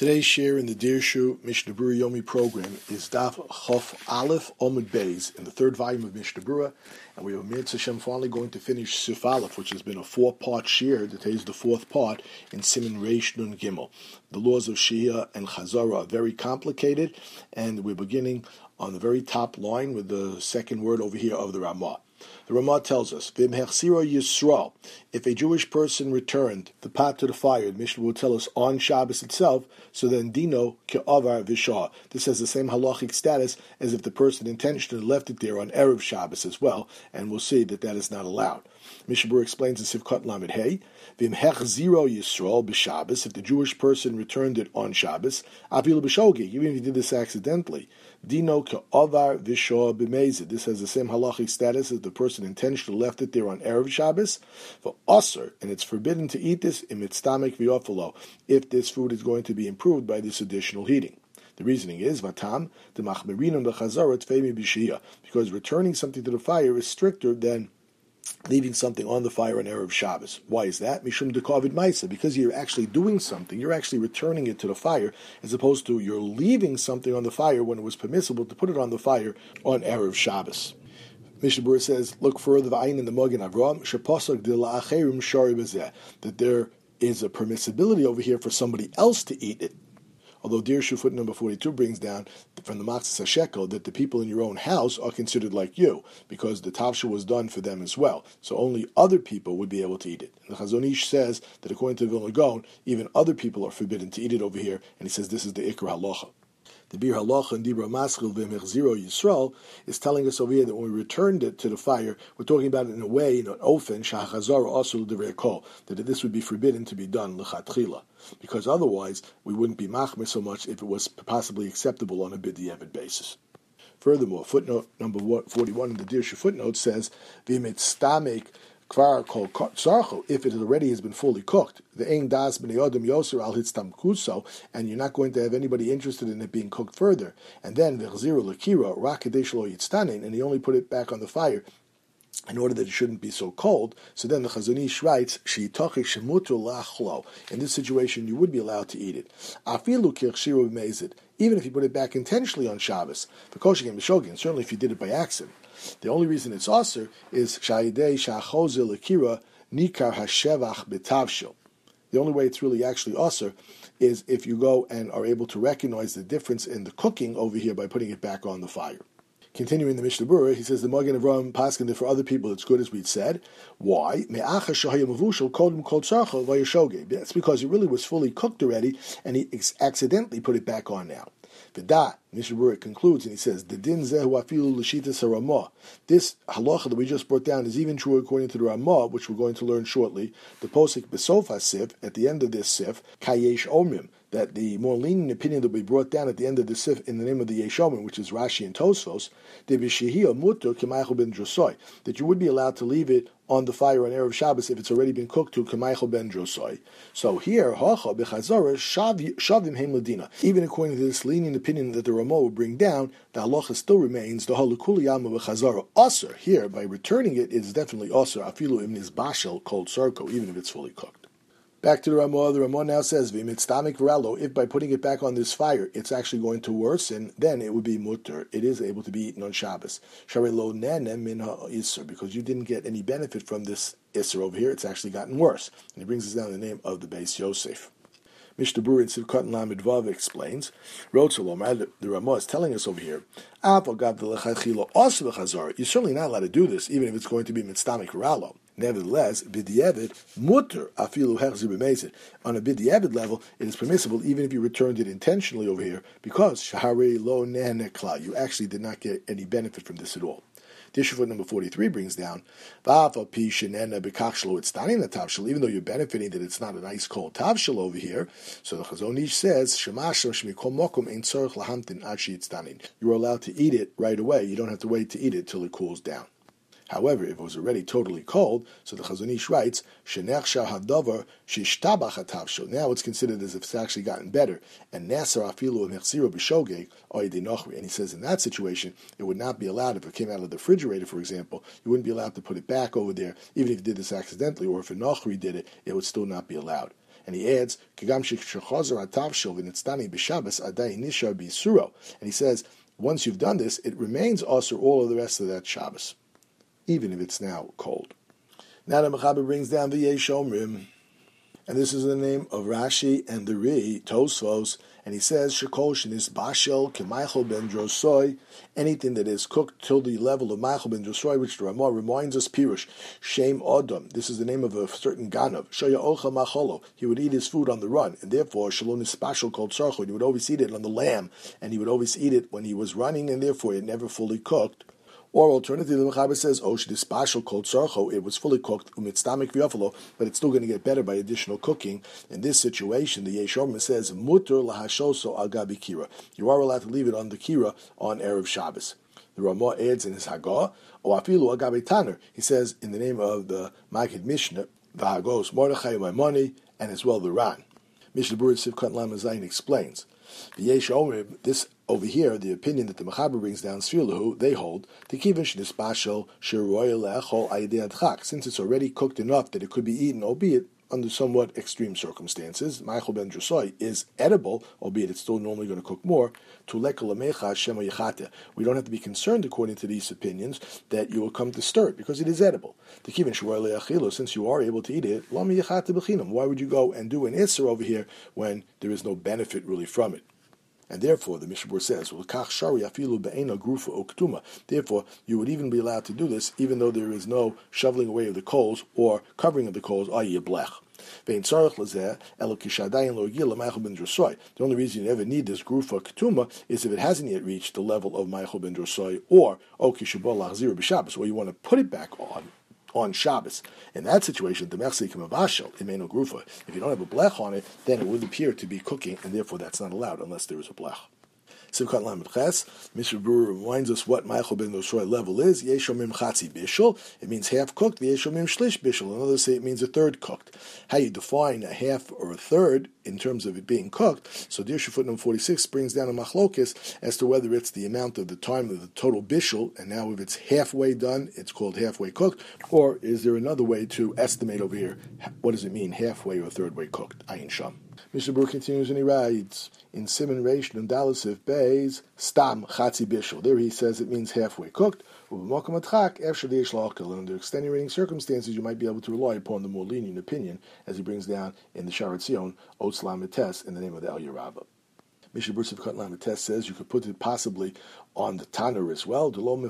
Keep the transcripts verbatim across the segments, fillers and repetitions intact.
Today's share in the Dirshu Mishnah Berurah Yomi program is Daf Chof Aleph Omid Beis in the third volume of Mishnah Berurah, and we are Mitzvah Hashem finally going to finish Sif Aleph, which has been a four-part share. Today is the fourth part in Siman Reish Nun Gimel. The laws of Shia and Chazara are very complicated, and we're beginning on the very top line with the second word over here of the Ramah. The Ramah tells us, V'imhechsiro Yisrael, if a Jewish person returned the pot to the fire, the Mishnah will tell us on Shabbos itself, so then Dino Ke'avar Vishah. This has the same halachic status as if the person intentionally left it there on Erev Shabbos as well, and we'll see that that is not allowed. Mishnah Berurah explains in Sivkot Lamed Hey, V'imhechsiro Yisrael b'Shabbos, if the Jewish person returned it on Shabbos, Afilu b'Shogeg, even if he did this accidentally, Dino Ke'avar Vishah b'Mezid. This has the same halachic status as the person intentionally left it there on Erev Shabbos. For Osir, and it's forbidden to eat this in Mitztamek V'Yofalo, if this food is going to be improved by this additional heating. The reasoning is Vatam the Machmerinum B'Chazara Tfemi B'Shia, because returning something to the fire is stricter than leaving something on the fire on Erev Shabbos. Why is that? Mishum Dekovid Maisa, because you're actually doing something, you're actually returning it to the fire, as opposed to you're leaving something on the fire when it was permissible to put it on the fire on Erev Shabbos. Mishnah Berurah says, look further, V'ayin in the Magen Avraham, Sheposok de la'acherim shari b'zeh, that there is a permissibility over here for somebody else to eat it. Although Dirshu foot number forty-two brings down from the Matzah Shekel that the people in your own house are considered like you, because the tavsha was done for them as well. So only other people would be able to eat it. And the Chazon Ish says that according to the Vilna Gaon, even other people are forbidden to eat it over here, and he says this is the Ikra Halacha. The Bir Halacha and Dibra Maschil V'Mechziro Yisrael is telling us over here that when we returned it to the fire, we're talking about it in a way, in an ofen, Shahachazar Asul Devrei Kol, that this would be forbidden to be done, L'chatchila, because otherwise we wouldn't be machmer so much if it was possibly acceptable on a b'diavad basis. Furthermore, footnote number forty-one in the Dirshu footnote says, V'mitztamek kvar kol tzarcho, if it already has been fully cooked, the ein das b'nei adam yoser al hitztam kuso, and you're not going to have anybody interested in it being cooked further, and then v'chziru l'kira rak kadesh lo yitztanin, and he only put it back on the fire in order that it shouldn't be so cold. So then the Chazon Ish writes, she'itochik shemutu lachlo. In this situation, you would be allowed to eat it. Afilu kirchiru b'mezid, even if you put it back intentionally on Shabbos, v'koshigim b'shogin, certainly if you did it by accident. The only reason it's aser is sha'idei sha'chozel l'kira nikar hashevach b'tavshil. The only way it's really actually aser is if you go and are able to recognize the difference in the cooking over here by putting it back on the fire. Continuing the Mishnah Berurah, he says the Magen Avraham paskin that for other people it's good, as we'd said. Why? That's because it really was fully cooked already, and he accidentally put it back on now. V'da, Mishnah Berurah concludes, and he says, the din zehu afilu l'shitas haRamah. This halacha that we just brought down is even true according to the Ramah, which we're going to learn shortly. The posik besof hasif, at the end of this sif, kayesh omrim, that the more lenient opinion that we brought down at the end of the sif in the name of the Yeshomim, which is Rashi and Tosfos, that you would be allowed to leave it on the fire on Erev Shabbos if it's already been cooked to K'maychel ben Drosoi. So here, Hacha b'chazara shavim heim ladina. Even according to this lenient opinion that the Ramah will bring down, the halacha still remains the halukuli yama b'chazara aser. Here, by returning it, is definitely aser afilu imnis bashel called sarko, even if it's fully cooked. Back to the Ramah, the Ramah now says, V'mitztamik v'ralo, if by putting it back on this fire, it's actually going to worsen, then it would be mutter. It is able to be eaten on Shabbos. Sharei lo nene min ha'isser, because you didn't get any benefit from this isser over here, it's actually gotten worse. And he brings us down the name of the Beis Yosef. Mishnah Berurah in Sivkot Lamed Vav explains, Rotzalom, the Ramah is telling us over here, you're certainly not allowed to do this, even if it's going to be mitztamik v'ralo. Nevertheless, b'diavad mutter afilu hechzir b'mezid. On a b'diavad level, it is permissible even if you returned it intentionally over here, because shaharei lo nehnekla, you actually did not get any benefit from this at all. Dirshu foot number forty-three brings down, even though you're benefiting that it's not a nice cold tavshel over here, so the Chazon Ish says, you're allowed to eat it right away. You don't have to wait to eat it till it cools down. However, if it was already totally cold, so the Chazon Ish writes, now it's considered as if it's actually gotten better. And and he says in that situation, it would not be allowed if it came out of the refrigerator, for example, you wouldn't be allowed to put it back over there, even if you did this accidentally, or if a Nochri did it, it would still not be allowed. And he adds, and he says, once you've done this, it remains usher all of the rest of that Shabbos, even if it's now cold. Now the Mechaber brings down the Yesh Omrim, and this is the name of Rashi and the Ri, Tosfos, and he says, Shekol shenis bashel k'maichel ben drosoi, anything that is cooked till the level of maichel ben drosoi, which the Ramah reminds us, Pirush, Shem Odom, this is the name of a certain Ganav, Shoya Ocha Macholo, he would eat his food on the run, and therefore, Shalonis bashel called Sarcho, he would always eat it on the lamb, and he would always eat it when he was running, and therefore it never fully cooked. Or alternatively, the Mechaber says, oh, this bashel called sarcho, it was fully cooked, umitztamik v'yafalo, but it's still going to get better by additional cooking. In this situation, the Yesh Omrim says, muter lahashoso al gabi kira. You are allowed to leave it on the kira on Erev Shabbos. The Ramah adds in his Hagah, or afilu al gabi taner. He says, in the name of the Magid Mishnah, the Hagos Mordechai Maimoni, and as well the Ran. Mishnah Berurah Sivkat Lamed Zayin explains, the Yesh Omrim, this over here, the opinion that the Mechaber brings down, Sfilahu, they hold, since it's already cooked enough that it could be eaten, albeit under somewhat extreme circumstances. Maichel ben drosoi is edible, albeit it's still normally going to cook more. We don't have to be concerned, according to these opinions, that you will come to stir it, because it is edible. Since you are able to eat it, why would you go and do an Isser over here when there is no benefit really from it? And therefore, the Mishnah says, therefore, you would even be allowed to do this, even though there is no shoveling away of the coals or covering of the coals, that is, a blech. The only reason you ever need this grufa ketuma is if it hasn't yet reached the level of maichel ben drosoi, or or you want to put it back on. on Shabbos. In that situation, the mechsi kamavashel imeno grufa. If you don't have a blech on it, then it would appear to be cooking, and therefore that's not allowed unless there is a blech. Sivkat Lamed Ches, Mishnah Berurah reminds us what Maichel ben Drosoi level is. Yeshomim Chatzi Bishul, it means half cooked. Yeshomim Shlish Bishul, and others say it means a third cooked. How you define a half or a third in terms of it being cooked? So Dirshu footnote forty-six brings down a machlokis as to whether it's the amount of the time of the total bishul, and now if it's halfway done, it's called halfway cooked, or is there another way to estimate over here? What does it mean, halfway or third way cooked? Ayin Sham. Mishnah Berurah continues and he writes, in Siman Reish and Dalasif Beis, Stam Chatzi Bishul. There he says it means halfway cooked. And under extenuating circumstances, you might be able to rely upon the more lenient opinion, as he brings down in the Sharat Zion, Otz Lamed Tes, in the name of the El Yerabah. Mishnah Berurah Sivkat Lamed Tes says you could put it possibly on the tanner as well. In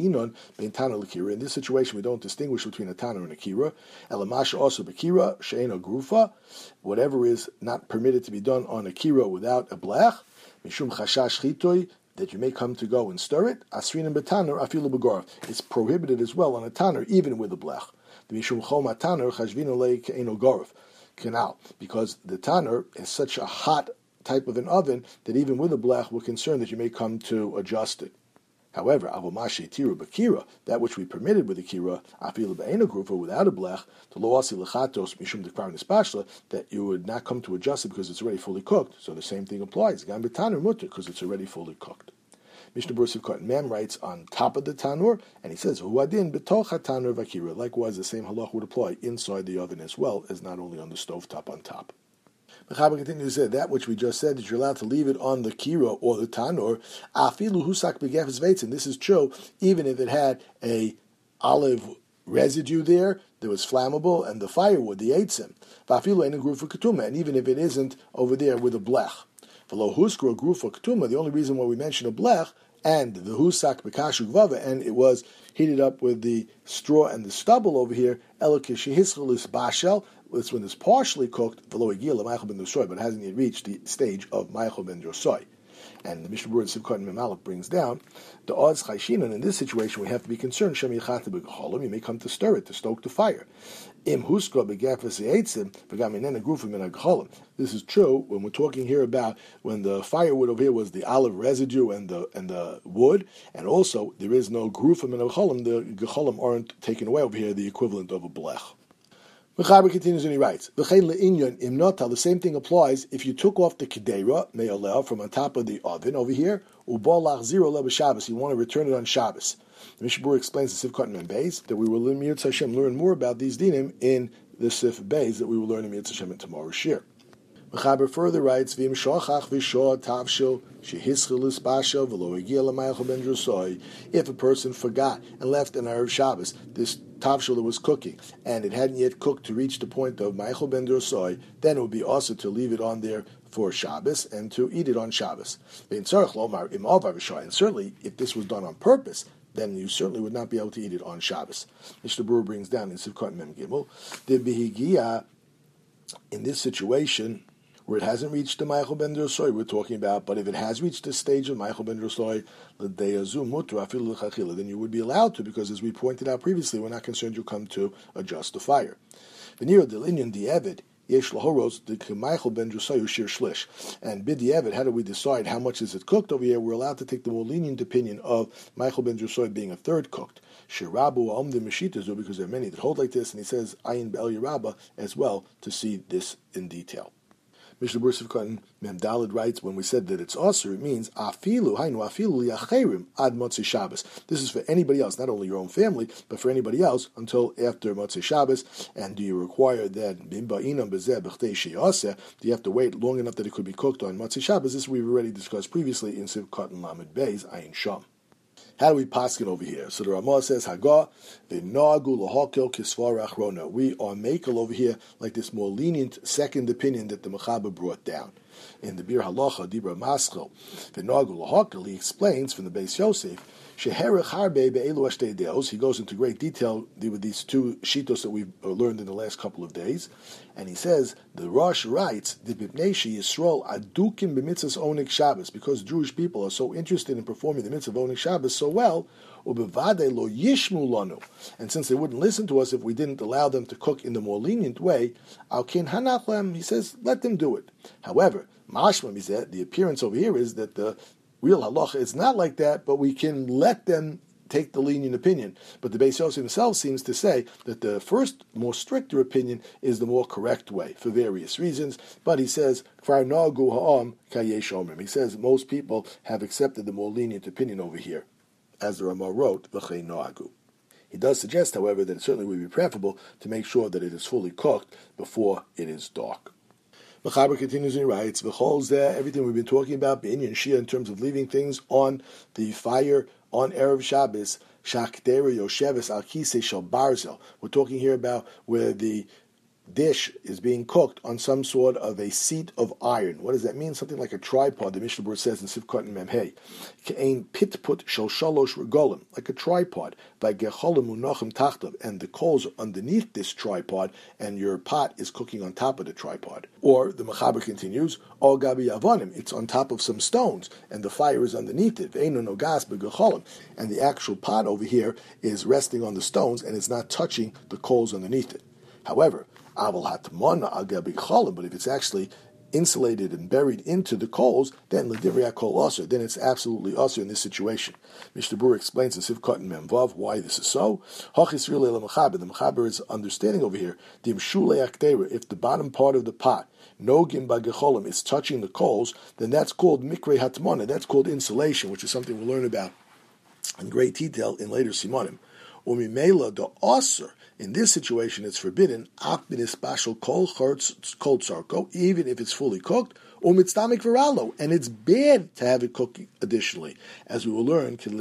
this situation, we don't distinguish between a tanner and a kira. Elamasha also bekira she'ena grufa. Whatever is not permitted to be done on a kira without a blech, mishum chashash chitoy, that you may come to go and stir it. Asrin and betaner afilu begorf. It's prohibited as well on a tanner, even with a blech. The mishum chom tanner chashvinu le ke'eno gorf. Canal, because the tanner is such a hot type of an oven that even with a blech we're concerned that you may come to adjust it. However, avomashi tiru bakira, that which we permitted with a kira, afilu be'ena grufa, without a blech, to lo asi lechatos mishum dekvar nispashla, that you would not come to adjust it because it's already fully cooked. So the same thing applies. Gam betaner mutter, because it's already fully cooked. Mishnah Berurah Sivkat Mem writes on top of the tanur, and he says, Huadin betoch tanur vakira. Likewise, the same halach would apply inside the oven as well as not only on the stove top on top. The Mechaber continues to say that which we just said, that you're allowed to leave it on the kira or the tanur, afilu husak begefes veitzin. This is true, even if it had a olive residue there that was flammable, and the firewood, the eitzim. Vafilu ena grufa ketuma, and even if it isn't over there with a blech. V'lo huskra grufa ketuma, the only reason why we mention a blech, and the husak bekashu gvava, and it was heated up with the straw and the stubble over here, elokish hischalis bashel, it's when it's partially cooked, but it hasn't yet reached the stage of Maichel ben Drosoi. And the Mishnah Berurah Sivkat and Memalach brings down the odds chayshinan. In this situation, we have to be concerned. Shem yichata b'gecholim, you may come to stir it, to stoke the fire. Im huskra b'gefes eitzim v'gaminena grufim min hagecholim. This is true when we're talking here about when the firewood over here was the olive residue and the and the wood, and also there is no grufim min hagecholim. The gecholim aren't taken away over here, the equivalent of a blech. Mechaber continues and he writes, the same thing applies if you took off the kedera, me'oleh, from on top of the oven over here, ubal zero le b'Shabbos, you want to return it on Shabbos. The Mishnah Berurah explains the Sivkat and Beis that we will Mir Hashem learn more about these dinim in the Sif Beis that we will learn in Mitzvah Shem in tomorrow's shir. Mechaber further writes, "V'im shochach v'shor tavshil shehischil ispasha v'lo egia l'mayachal ben drusoi." If a person forgot and left an Erev Shabbos this tavshil that was cooking, and it hadn't yet cooked to reach the point of mayachal ben drusoi, then it would be also to leave it on there for Shabbos and to eat it on Shabbos. And certainly, if this was done on purpose, then you certainly would not be able to eat it on Shabbos. Mishnah Berurah brings down in Sivkot Mem Gimel, the bihigia in this situation, where it hasn't reached the Mayachal ben Drusoi we're talking about, but if it has reached the stage of Mayachal ben Drusoi, then you would be allowed to, because as we pointed out previously, we're not concerned you'll come to adjust the fire. And bid Di'evet, how do we decide how much is it cooked over here? We're allowed to take the more lenient opinion of Mayachal ben Drusoi being a third cooked. Shirabu Omdim Meshitazu, because there are many that hold like this, and he says Ayin Be'el Yerabah as well to see this in detail. Mishnah Berurah Sivkot Mem Daled writes, when we said that it's osur, it means afilu hainu afilu liacherim ad Motzei Shabbos. This is for anybody else, not only your own family, but for anybody else until after Motzei Shabbos. And do you require that bimba inam bezeh b'chtei sheyaseh? Do you have to wait long enough that it could be cooked on Motzei Shabbos? This we've already discussed previously in Sivkot and Lamed Beis Ayin Sham. How do we paskin over here? So the Ramah says, Hagah, v'noagu l'hokel kisvar achrona. We are makel over here, like this more lenient second opinion that the Mechaber brought down. In the Bir Halacha, Dibra Maschel, v'noagu l'hokel, he explains from the Beis Yosef, sheherech harbe be'elu ashtei deos. He goes into great detail with these two shitos that we've learned in the last couple of days. And he says, the Rosh writes, the Bibneshi Yisrael adukim b'mitzvahs Onik Shabbos, because Jewish people are so interested in performing the mitzvah of Onik Shabbos so well, ubevade lo yishmu lanu, and since they wouldn't listen to us if we didn't allow them to cook in the more lenient way, al kin hanachlem, he says, let them do it. However, mashma is that the appearance over here is that the real halacha is not like that, but we can let them take the lenient opinion. But the Beis Yosef himself seems to say that the first, more stricter opinion is the more correct way for various reasons. But he says, he says most people have accepted the more lenient opinion over here, as the Ramah wrote, He does suggest, however, that it certainly would be preferable to make sure that it is fully cooked before it is dark. Mechaber continues and he writes, V'chol zeh, everything we've been talking about, B'inyan Shia, in terms of leaving things on the fire on Erev Shabbos, Shakdera Yosheves Al Kisei Shel Barzel. We're talking here about where the dish is being cooked on some sort of a seat of iron. What does that mean? Something like a tripod, the Mishnah Berurah says in Sivkot and Memhei. Ke'ein pitput shel shalosh regolim, like a tripod, by gecholim unachim tachtav, and the coals are underneath this tripod, and your pot is cooking on top of the tripod. Or, the Mechaber continues, Ol gabi avonim, it's on top of some stones, and the fire is underneath it. Ve'einu nogas begecholim, and the actual pot over here is resting on the stones, and it's not touching the coals underneath it. However, but if it's actually insulated and buried into the coals, then l'divrei kol aser, then it's absolutely aser in this situation. Mishnah Berurah explains in Sivkot and Memvav why this is so. The Mechaber is understanding over here, if the bottom part of the pot, nogim bagecholim, is touching the coals, then that's called mikrei hatmana, that's called insulation, which is something we'll learn about in great detail in later simonim. Umimela the aser, in this situation, it's forbidden, even if it's fully cooked, and it's bad to have it cooked additionally, as we will learn when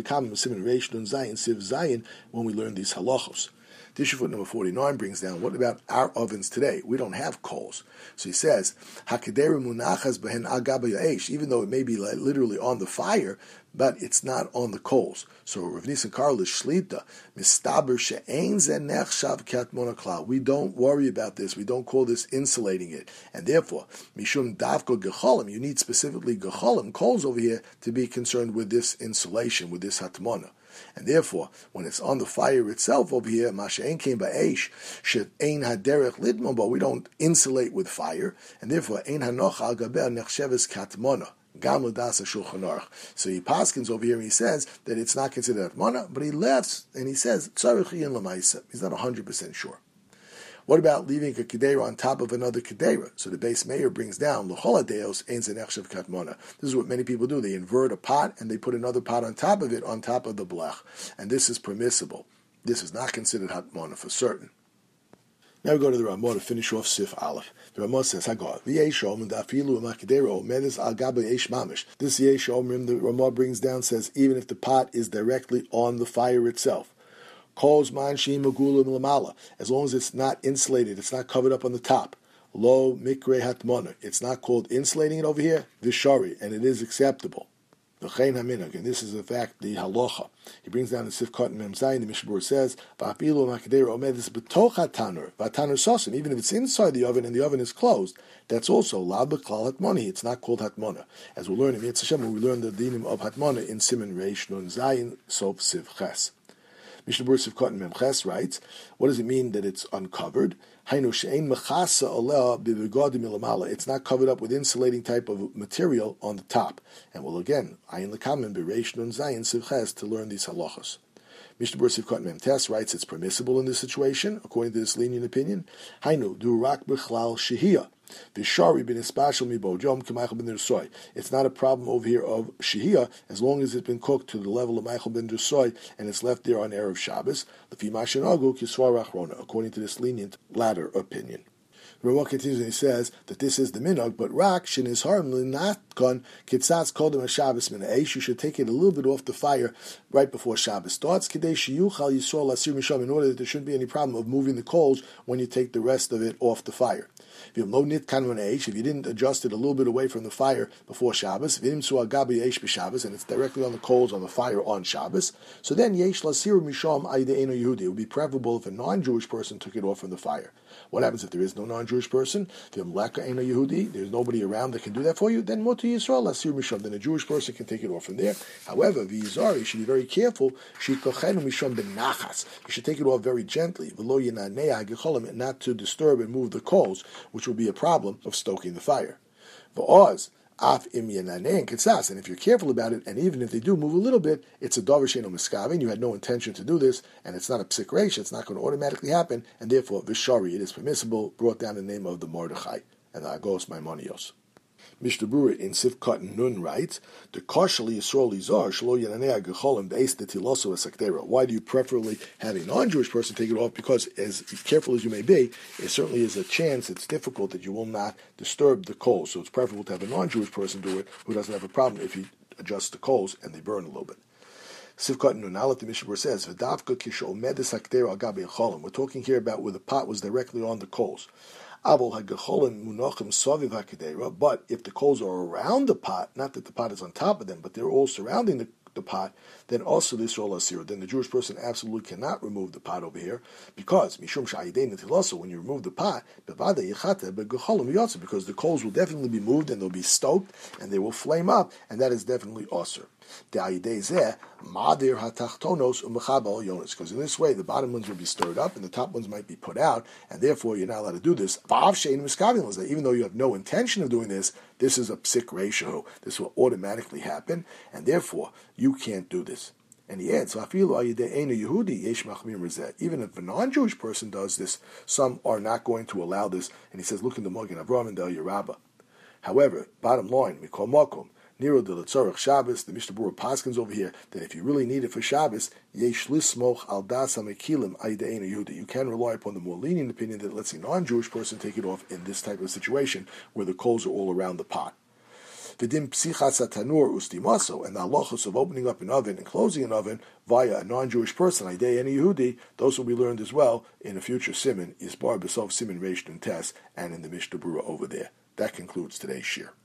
we learn these halachos. Tissue foot number forty-nine brings down, what about our ovens today? We don't have coals. So he says, even though it may be literally on the fire, but it's not on the coals. So Rav Nisan Karlish Shlita, Mistaber she'ein ze nechshav katmona klal. We don't worry about this. We don't call this insulating it. And therefore, Mishum davko gecholim, you need specifically gecholim, coals over here, to be concerned with this insulation, with this hatmona. And therefore, when it's on the fire itself over here, Masha'en came by Eish, she'ein haderech lidmon, but we don't insulate with fire, and therefore, ein hanoch al gaber nechsheves katmona. So he paskins over here and he says that it's not considered atmana, but he laughs and he says, he's not one hundred percent sure. What about leaving a kedera on top of another kedera? So the base mayor brings down l'choladeos ein zenechshav katmona. This is what many people do. They invert a pot and they put another pot on top of it, on top of the blech. And this is permissible. This is not considered hatmona for certain. Now we go to the Ramah to finish off Sif Aleph. The Ramah says, Hagar, V'yesh omrim da'afilu u'makidero omedes al gabe eish mamish. This yesh omrim the Ramah brings down says, even if the pot is directly on the fire itself. Calls man shim agulim lamala, as long as it's not insulated, it's not covered up on the top. Lo mikre hatmona, it's not called insulating it over here, vishari, and it is acceptable. V'chein haminag, and this is in fact the halacha. He brings down the Sifkat and Mem Zayin, the Mishnah Berurah says, Va'apilu makadera omedis b'toch hatanur, v'tanur sosim, even if it's inside the oven and the oven is closed, that's also la b'klal hatmoni, it's not called hatmona. As we'll learn in Yetz Hashem, when we learn the dinim of hatmona in Siman Reish Nun Zayin, Sof Siv Ches. Mishnah Berurah Sifkat and Mem Ches writes, what does it mean that it's uncovered? It's not covered up with insulating type of material on the top. And we'll again, ayin l'kamen b'reish nun zayin sivches to learn these halachas. Mishnah Berurah Sifkat Mem Tes writes it's permissible in this situation, according to this lenient opinion. Hainu du rak b'chlal shehiyah. It's not a problem over here of shehiyah as long as it's been cooked to the level of Meichel ben Dersoy and it's left there on Erev Shabbos, according to this lenient latter opinion. The Ramah continues and he says that this is the minhag, but rak shin is harmly not gone kitzatz kodem haShabbos min ha'eish. You should take it a little bit off the fire right before Shabbos starts. Kadei sheyuchal yisrael asir misham, in order that there shouldn't be any problem of moving the coals when you take the rest of it off the fire. If you didn't adjust it a little bit away from the fire before Shabbos, and it's directly on the coals on the fire on Shabbos, so then yesh lasir misham aydeinu Yehudi. It would be preferable if a non-Jewish person took it off from the fire. What happens if there is no non-Jewish person? There's nobody around that can do that for you. Then mutar Yisrael lasir misham. Then a Jewish person can take it off from there. However, v'yizar, you should be very careful. Shikochenu misham benachas. You should take it off very gently, v'lo yinanei hagecholim, not to disturb and move the coals, which will be a problem of stoking the fire. V'oz af im yenanei and kitzas. And if you're careful about it, and even if they do move a little bit, it's a davar she'eino miskavin. You had no intention to do this, and it's not a psik reish. It's not going to automatically happen, and therefore v'shari, it is permissible. Brought down the name of the Mordechai and the Agos Maimonios. Mishnah Berurah in Sifkat Nun writes, "The kashali Yisrael Izar shlo yananei gecholim beis netiloso esaktera." Why do you preferably have a non-Jewish person take it off? Because as careful as you may be, it certainly is a chance. It's difficult that you will not disturb the coals. So it's preferable to have a non-Jewish person do it who doesn't have a problem if he adjusts the coals and they burn a little bit. Sifkat Nun Aleph, the Mishnah Berurah says, "V'davka kisho medes haktera al gabi cholim." We're talking here about where the pot was directly on the coals. But if the coals are around the pot, not that the pot is on top of them, but they're all surrounding the, the pot, then also this all asir. Then the Jewish person absolutely cannot remove the pot over here, because mishum when you remove the pot, because the coals will definitely be moved and they'll be stoked and they will flame up, and that is definitely asir. Because in this way the bottom ones will be stirred up and the top ones might be put out, and therefore you're not allowed to do this. Even though you have no intention of doing this, this is a psik ratio. This will automatically happen, and therefore you can't do this. And he adds, even if a non-Jewish person does this, some are not going to allow this. And he says, look in the Magen Avraham and Del Yerabah. However, bottom line, mikol makom, Nero de L'Tzorach Shabbos, the Mishnah Berurah paskins over here, that if you really need it for Shabbos, yesh lismoch al das hamekilim aydeinu Yehudi. You can rely upon the more lenient opinion that lets a non-Jewish person take it off in this type of situation where the coals are all around the pot. V'dim psichas hatanur ustimaso, and the halachos of opening up an oven and closing an oven via a non-Jewish person, aydeinu Yehudi, those will be learned as well in a future siman, Yisbar B'Sof Siman Reish Nun Tes, and in the Mishnah Berurah over there. That concludes today's shir.